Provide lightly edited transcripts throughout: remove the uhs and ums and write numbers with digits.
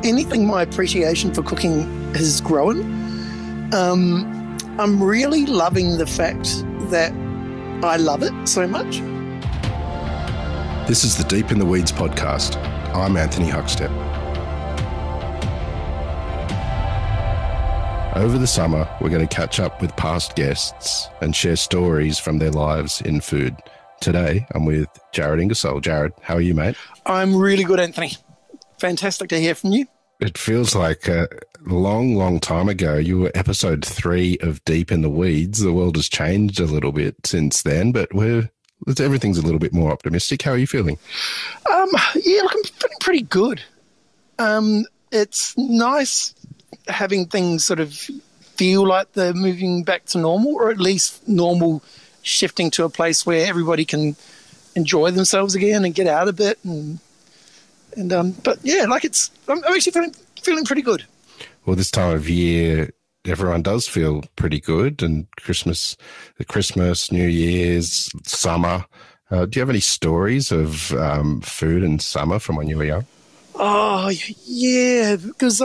anything, my appreciation for cooking has grown. I'm really loving the fact that I love it so much. This is the Deep in the Weeds podcast. I'm Anthony Huckstep. Over the summer, we're going to catch up with past guests and share stories from their lives in food. Today, I'm with Jared Ingersoll. Jared, how are you, mate? I'm really good, Anthony. Fantastic to hear from you. It feels like a long, long time ago. You were episode 3 of Deep in the Weeds. The world has changed a little bit since then, but everything's a little bit more optimistic. How are you feeling? Yeah, look, I'm feeling pretty good. It's nice having things sort of feel like they're moving back to normal, or at least normal shifting to a place where everybody can enjoy themselves again and get out a bit. But yeah, like I'm actually feeling pretty good. Well, this time of year, everyone does feel pretty good, and Christmas, New Year's, summer. Do you have any stories of food and summer from when you were young? Oh, yeah, because,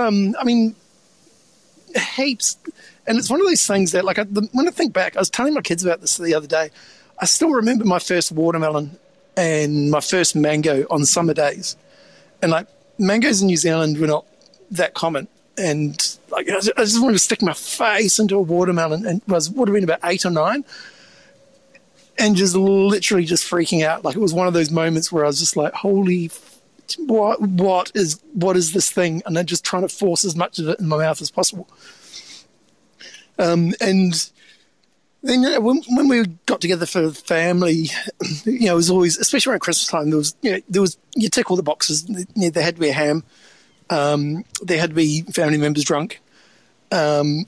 heaps. And it's one of those things that, like, when I think back, I was telling my kids about this the other day. I still remember my first watermelon and my first mango on summer days. And, like, mangoes in New Zealand were not that common. And, like, I just wanted to stick my face into a watermelon, and would have been about 8 or 9, and just literally just freaking out. Like, it was one of those moments where I was just like, holy, what is this thing? And then just trying to force as much of it in my mouth as possible. And then, when we got together for the family, it was always, especially around Christmas time, you tick all the boxes. There had to be a ham. There had to be family members drunk. But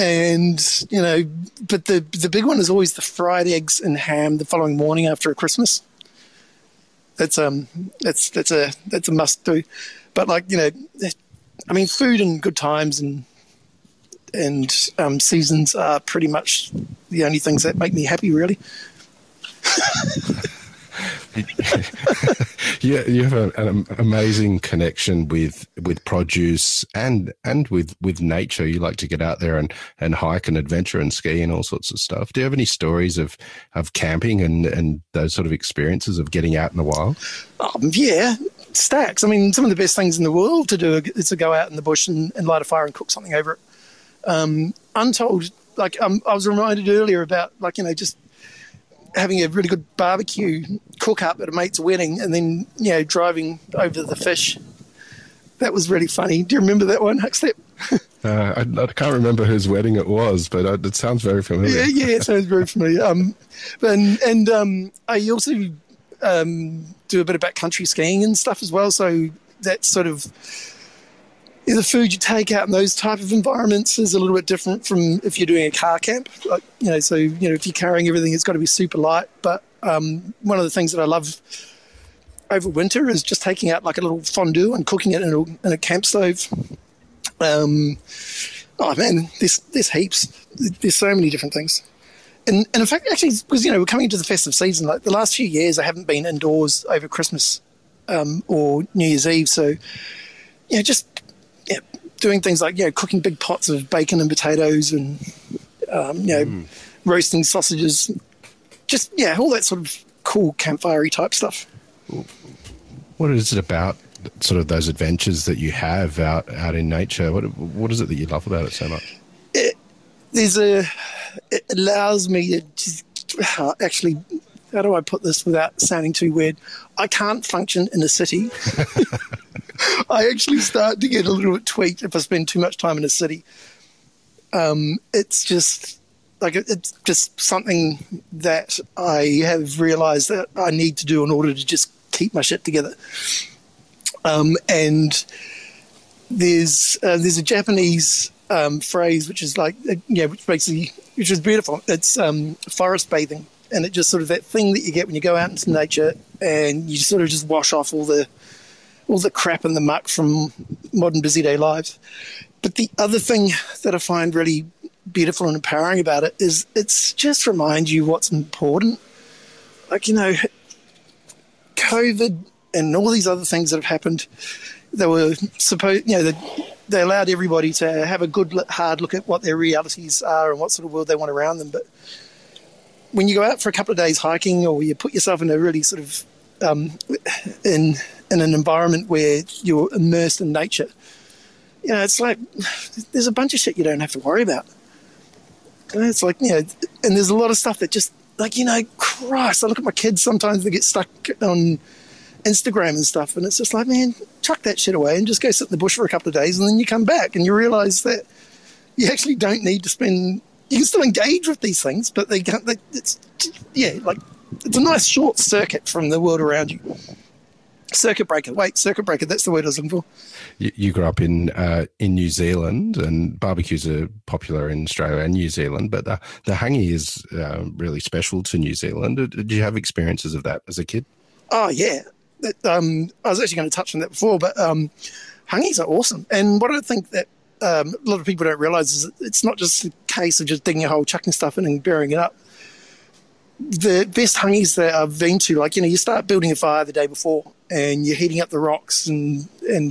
the big one is always the fried eggs and ham the following morning after a Christmas. That's a must do. But food and good times and seasons are pretty much the only things that make me happy, really. Yeah, you have an amazing connection with produce and with nature. You like to get out there and hike and adventure and ski and all sorts of stuff. Do you have any stories of camping and those sort of experiences of getting out in the wild? Yeah, stacks. I mean, some of the best things in the world to do is to go out in the bush and light a fire and cook something over it. Untold, I was reminded earlier about, just having a really good barbecue cook up at a mate's wedding, and then driving over the fish. That was really funny. Do you remember that one, Huckstep? I can't remember whose wedding it was, but it sounds very familiar. Yeah, it sounds very familiar. I also do a bit of backcountry skiing and stuff as well. So that sort of the food you take out in those type of environments is a little bit different from if you're doing a car camp. If you're carrying everything, it's got to be super light. But one of the things that I love over winter is just taking out like a little fondue and cooking it in a camp stove. There's heaps. There's so many different things. And in fact, actually, because we're coming into the festive season. Like the last few years, I haven't been indoors over Christmas or New Year's Eve. So doing things like cooking big pots of bacon and potatoes and roasting sausages, all that sort of cool campfire-y type stuff. What is it about sort of those adventures that you have out in nature? What is it that you love about it so much? It allows me to just, actually, how do I put this without sounding too weird? I can't function in a city. I actually start to get a little bit tweaked if I spend too much time in a city. It's just something that I have realised that I need to do in order to just keep my shit together. And there's a Japanese phrase which is which is beautiful. It's forest bathing, and it just sort of that thing that you get when you go out into nature and you sort of just wash off all the crap and the muck from modern busy day lives. But the other thing that I find really beautiful and empowering about it is it's just reminds you what's important. COVID and all these other things that have happened, they were supposed, they allowed everybody to have a good, hard look at what their realities are and what sort of world they want around them. But when you go out for a couple of days hiking, or you put yourself in a really sort of in an environment where you're immersed in nature, it's like there's a bunch of shit you don't have to worry about. It's like, and there's a lot of stuff that just, like, Christ, I look at my kids sometimes, they get stuck on Instagram and stuff, and it's just like, man, chuck that shit away and just go sit in the bush for a couple of days, and then you come back and you realise that you actually don't need to spend, you can still engage with these things, but it's a nice short circuit from the world around you. Circuit breaker, that's the word I was looking for. You grew up in New Zealand, and barbecues are popular in Australia and New Zealand, but the hangi is really special to New Zealand. Did you have experiences of that as a kid? Oh, yeah. I was actually going to touch on that before, but hangis are awesome. And what I think that a lot of people don't realise is it's not just a case of just digging a hole, chucking stuff in and burying it up. The best hangis that I've been to, like, you start building a fire the day before and you're heating up the rocks and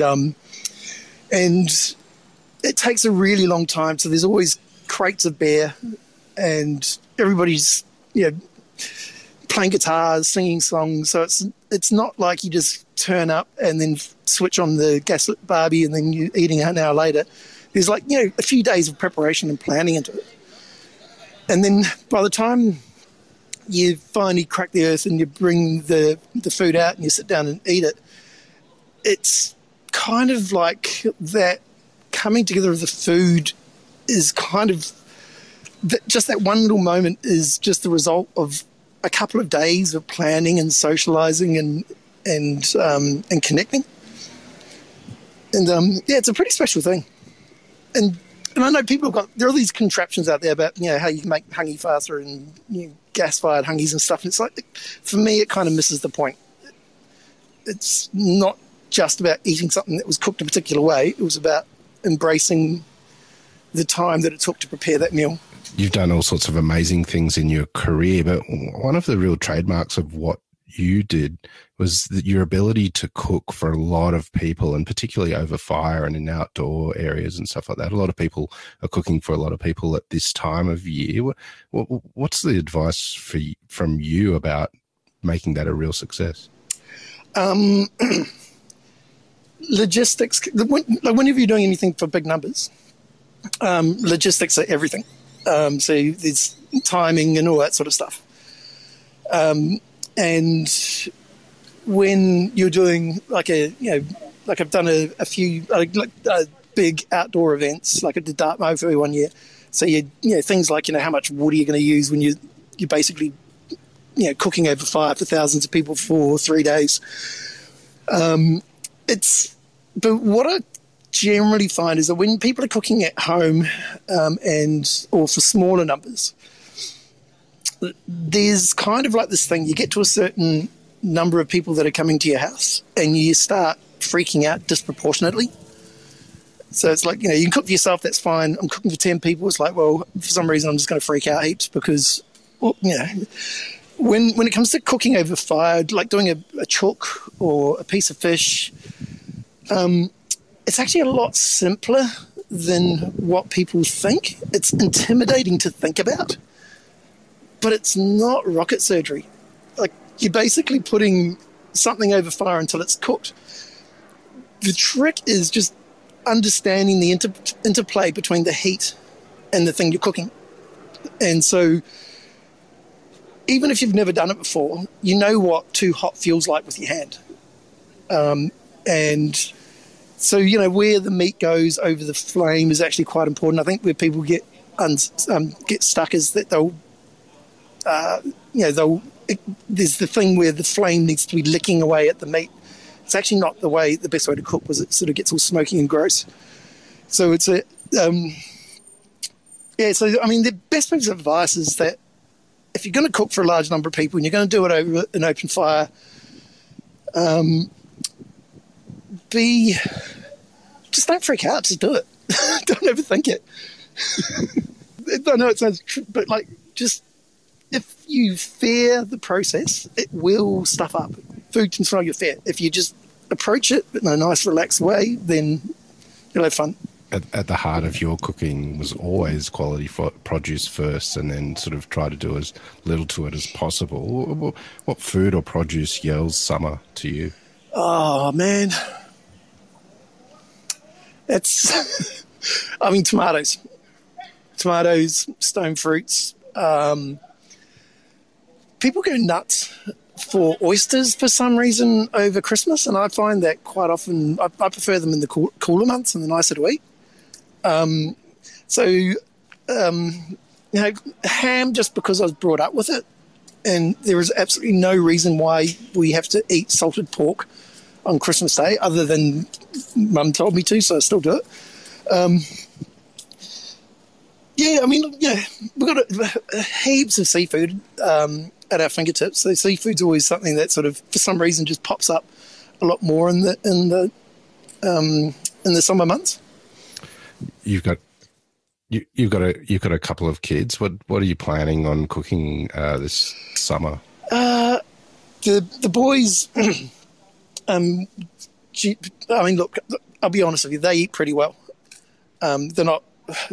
it takes a really long time. So there's always crates of beer and everybody's, playing guitars, singing songs. So it's not like you just turn up and then switch on the gaslit barbie and then you're eating an hour later. There's a few days of preparation and planning into it. And then by the time you finally crack the earth and you bring the food out and you sit down and eat it, it's kind of like that coming together of the food is kind of just that one little moment is just the result of a couple of days of planning and socializing and connecting. And it's a pretty special thing. And I know people there are these contraptions out there about, how you can make hangi faster and gas-fired hangis and stuff. And it's like, for me, it kind of misses the point. It's not just about eating something that was cooked a particular way. It was about embracing the time that it took to prepare that meal. You've done all sorts of amazing things in your career, but one of the real trademarks of what you did was that your ability to cook for a lot of people, and particularly over fire and in outdoor areas and stuff like that. A lot of people are cooking for a lot of people at this time of year. What's the advice from you about making that a real success? Logistics, whenever you're doing anything for big numbers, logistics are everything. So there's timing and all that sort of stuff. And when you're doing like I've done a few big outdoor events, like I did Dartmoor for 1 year. So things like how much wood are you going to use when you're basically cooking over fire for thousands of people for 3 days. But what I generally find is that when people are cooking at home or for smaller numbers, there's kind of like this thing, you get to a certain number of people that are coming to your house and you start freaking out disproportionately. So it's like, you can cook for yourself, that's fine. I'm cooking for 10 people. It's like, well, for some reason I'm just going to freak out heaps because, when it comes to cooking over fire, like doing a chook or a piece of fish, it's actually a lot simpler than what people think. It's intimidating to think about, but it's not rocket surgery. Like, you're basically putting something over fire until it's cooked. The trick is just understanding the interplay between the heat and the thing you're cooking. And so even if you've never done it before, you know what too hot feels like with your hand. And so, where the meat goes over the flame is actually quite important. I think where people get stuck is that there's the thing where the flame needs to be licking away at the meat. It's actually not the best way to cook, because it sort of gets all smoky and gross. So it's the best piece of advice is that if you're going to cook for a large number of people and you're going to do it over an open fire, just don't freak out, just do it. Don't overthink it. I know it sounds but just if you fear the process, it will stuff up. Food can smell your fear. If you just approach it in a nice, relaxed way, then you'll have fun. At the heart of your cooking was always quality produce first, and then sort of try to do as little to it as possible. What food or produce yells summer to you? Oh, man. It's, I mean, tomatoes, stone fruits. People go nuts for oysters for some reason over Christmas, and I find that quite often I prefer them in the cooler months and the nicer to eat. Ham, just because I was brought up with it, and there is absolutely no reason why we have to eat salted pork on Christmas Day, other than Mum told me to, so I still do it. We've got heaps of seafood at our fingertips. So seafood's always something that sort of, for some reason, just pops up a lot more in the summer months. You've got a couple of kids. What are you planning on cooking this summer? The boys. Look, I'll be honest with you. They eat pretty well. They're not.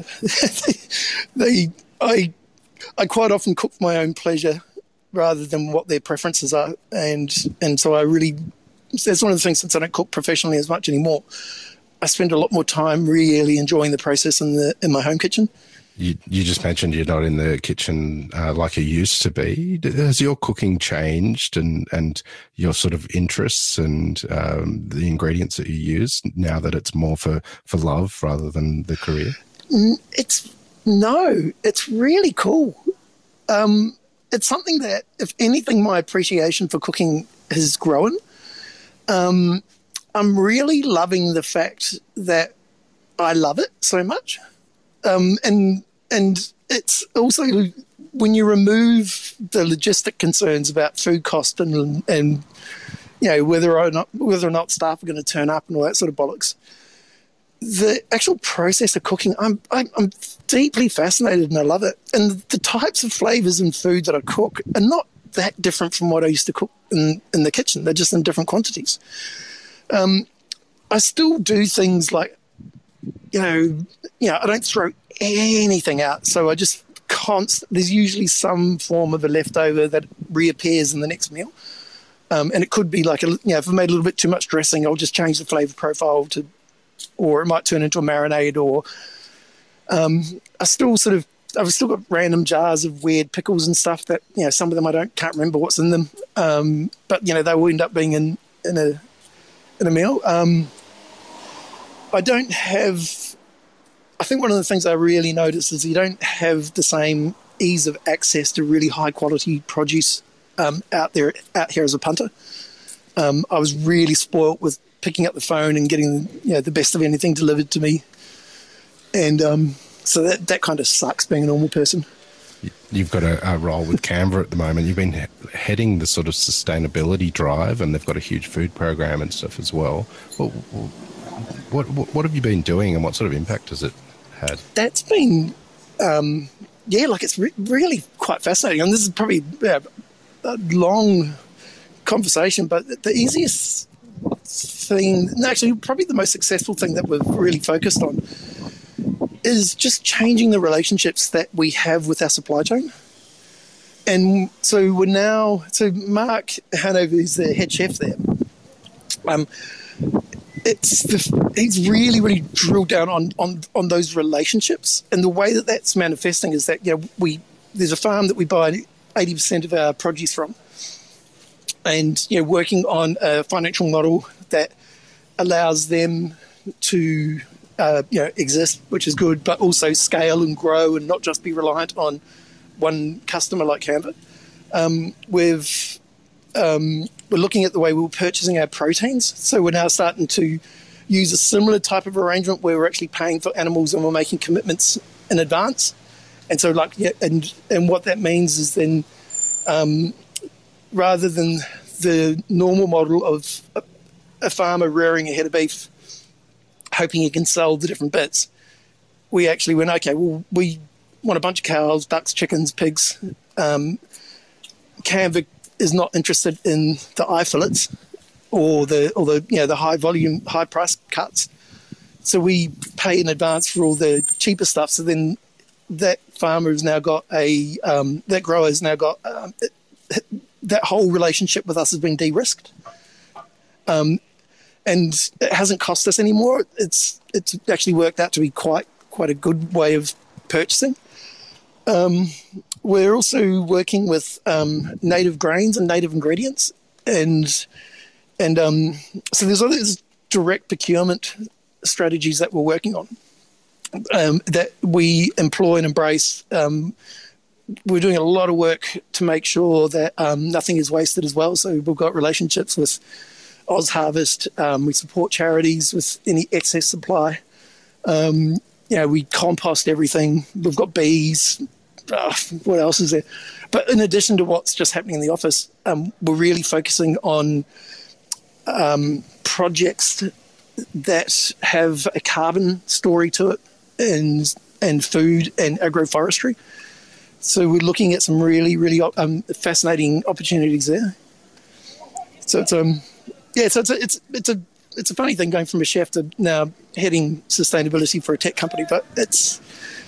I quite often cook for my own pleasure rather than what their preferences are, and so I really. That's one of the things, since I don't cook professionally as much anymore, I spend a lot more time really enjoying the process in my home kitchen. You just mentioned you're not in the kitchen like you used to be. Has your cooking changed and your sort of interests and the ingredients that you use now that it's more for love rather than the career? It's really cool. It's something that, if anything, my appreciation for cooking has grown. I'm really loving the fact that I love it so much. And it's also, when you remove the logistic concerns about food cost and whether or not staff are going to turn up and all that sort of bollocks, the actual process of cooking, I'm deeply fascinated and I love it. And the types of flavors and food that I cook are not that different from what I used to cook in the kitchen. They're just in different quantities. I still do things like, I don't throw anything out. So I just there's usually some form of a leftover that reappears in the next meal. And it could be like, if I made a little bit too much dressing, I'll just change the flavor profile or it might turn into a marinade, or I've still got random jars of weird pickles and stuff that, some of them can't remember what's in them. But they will end up being in a meal. I think one of the things I really notice is you don't have the same ease of access to really high quality produce out here as a punter. I was really spoilt with picking up the phone and getting the best of anything delivered to me, and so that kind of sucks being a normal person. You've got a role with Canva at the moment. You've been heading the sort of sustainability drive, and they've got a huge food program and stuff as well. What have you been doing, and what sort of impact has it had? That's been, it's really quite fascinating. And this is probably a long conversation, but the easiest thing, actually probably the most successful thing that we've really focused on, is just changing the relationships that we have with our supply chain. And so Mark Hanover, who's the head chef there, he's really, really drilled down on those relationships. And the way that that's manifesting is that, there's a farm that we buy 80% of our produce from. And, working on a financial model that allows them to exist, which is good, but also scale and grow and not just be reliant on one customer like Canva. We're looking at the way we're purchasing our proteins. So we're now starting to use a similar type of arrangement where we're actually paying for animals and we're making commitments in advance. And so and what that means is then rather than the normal model of a farmer rearing a head of beef, hoping he can sell the different bits, we actually went, okay, well, we want a bunch of cows, ducks, chickens, pigs. Canva is not interested in the eye fillets. or the high volume, high price cuts. So we pay in advance for all the cheaper stuff. So then that farmer has now got that grower has now got that whole relationship with us has been de-risked. And it hasn't cost us anymore. It's actually worked out to be quite a good way of purchasing. We're also working with native grains and native ingredients, and so there's other direct procurement strategies that we're working on that we employ and embrace. We're doing a lot of work to make sure that nothing is wasted as well. So we've got relationships with Oz Harvest. We support charities with any excess supply. We compost everything. We've got bees. What else is there? But in addition to what's just happening in the office, we're really focusing on projects that have a carbon story to it, and food and agroforestry. So we're looking at some really, really fascinating opportunities there. So it's a funny thing going from a chef to now heading sustainability for a tech company, but it's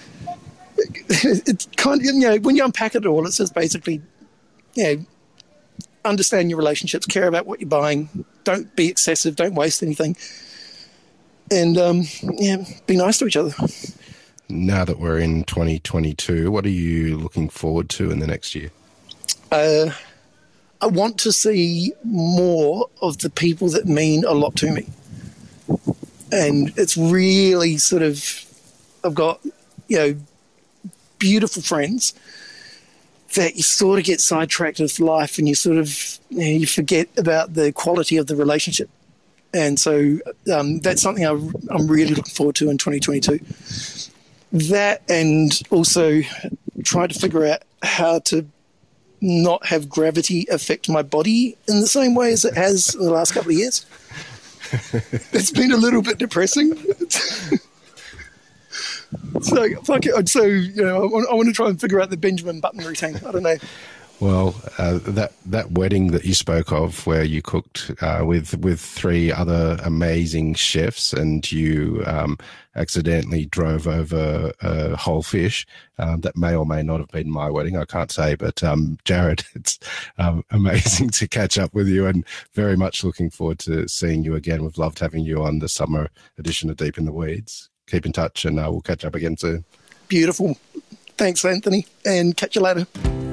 kind of, when you unpack it all, it's just basically, understand your relationships, care about what you're buying, don't be excessive, don't waste anything, and be nice to each other. Now that we're in 2022, what are you looking forward to in the next year? I want to see more of the people that mean a lot to me. And it's really sort of, I've got, beautiful friends that you sort of get sidetracked with life, and you sort of, you forget about the quality of the relationship. And so that's something I'm really looking forward to in 2022. That, and also trying to figure out how to not have gravity affect my body in the same way as it has in the last couple of years. It's been a little bit depressing. So I want to try and figure out the Benjamin Button routine. I don't know. Well, that wedding that you spoke of, where you cooked with three other amazing chefs, and you accidentally drove over a whole fish, that may or may not have been my wedding. I can't say, but Jared, it's amazing to catch up with you, and very much looking forward to seeing you again. We've loved having you on the summer edition of Deep in the Weeds. Keep in touch, and we'll catch up again soon. Beautiful. Thanks, Anthony, and catch you later.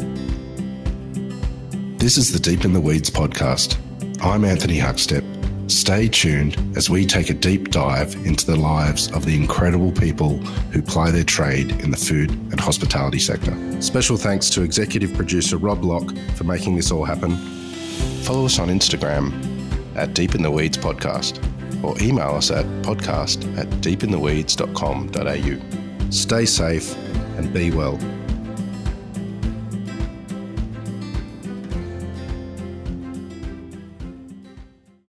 This is the Deep in the Weeds podcast. I'm Anthony Huckstep. Stay tuned as we take a deep dive into the lives of the incredible people who ply their trade in the food and hospitality sector. Special thanks to executive producer Rob Locke for making this all happen. Follow us on Instagram at Deep in the Weeds Podcast, or email us at podcast@deepintheweeds.com.au. Stay safe and be well.